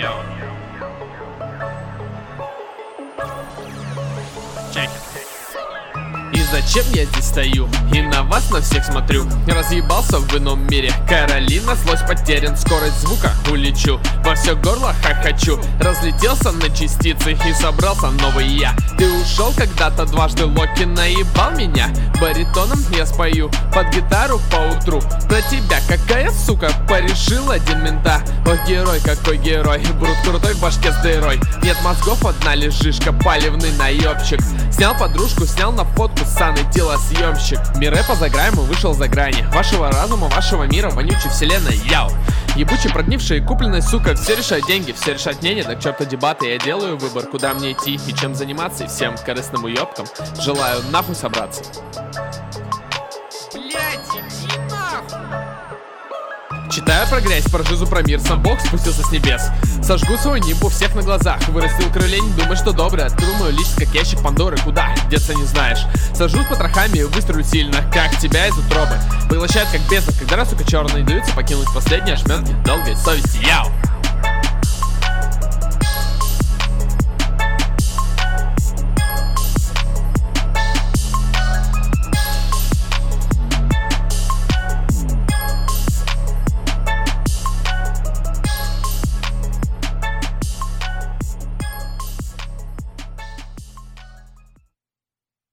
И зачем я здесь стою и на вас на всех смотрю? Разъебался в ином мире, Каролина, злость потерян, скорость звука улечу, во все горло хохочу. Разлетелся на частицы и собрался новый я. Ты ушел когда-то дважды, Локи наебал меня. Баритоном я спою под гитару поутру. Про тебя какая сука, порешил один мента. Ой, герой, какой герой, брут крутой в башке с дырой. Нет мозгов, одна лежишка, палевный наебчик. Снял подружку, снял на фотку ссаный телосъемщик. Мир рэпа за грайму вышел за грани вашего разума, вашего мира, вонючей вселенной, яу. Ебучий, прогнивший и купленный, сука, все решают деньги, все решают мнение, так черта дебаты. Я делаю выбор, куда мне идти и чем заниматься. И всем корыстным уебкам желаю нахуй собраться. Блять, иди нахуй! Читаю про грязь, про жизу, про мир, сам Бог спустился с небес. Сожгу свой нимб у всех на глазах. Вырастил крылень, думаю, что добрый. Открыл мою личность, как ящик Пандоры. Куда? Деться не знаешь. Сажусь потрохами и выстрелю сильно, как тебя из утробы. Поглощает как бездна, когда, сука, черные даются покинуть последние ошметки долгой совести. Яу!